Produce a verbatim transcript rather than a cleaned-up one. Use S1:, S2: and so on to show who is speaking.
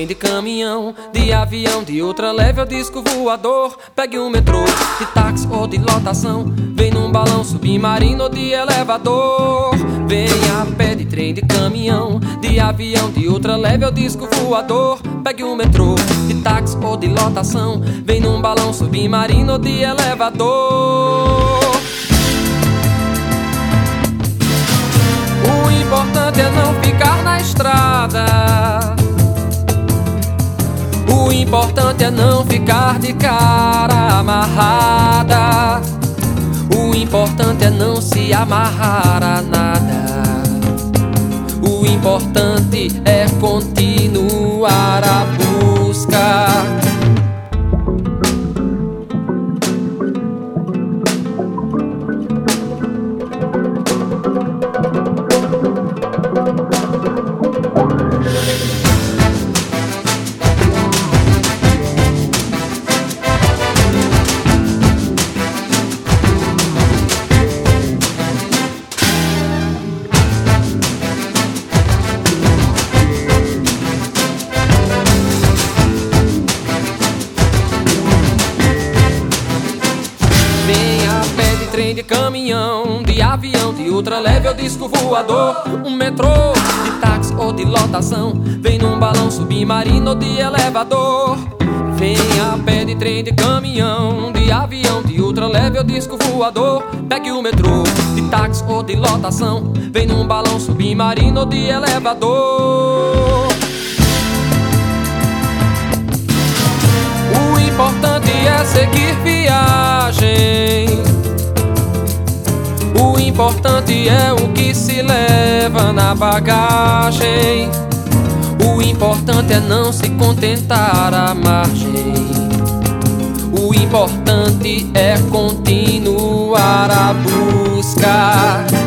S1: trem, de caminhão, de avião, de outra leve ao disco voador. Pegue um metrô, de táxi ou de lotação, vem num balão submarino ou de elevador. Vem a pé, de trem, de caminhão, de avião, de outra leve ao disco voador. Pegue um metrô, de táxi ou de lotação, vem num balão submarino ou de elevador. O importante é não ficar na estrada. O importante é não ficar de cara amarrada. O importante é não se amarrar a nada. O importante é continuar a busca. Trem, de caminhão, de avião, de outra leve ao disco voador. Um metrô, de táxi ou de lotação, vem num balão submarino ou de elevador. Vem a pé, de trem, de caminhão, de avião, de outra leve ao disco voador. Pegue o metrô, de táxi ou de lotação, vem num balão submarino ou de elevador. O importante é seguir viagem. O importante é o que se leva na bagagem. O importante é não se contentar à margem. O importante é continuar a busca.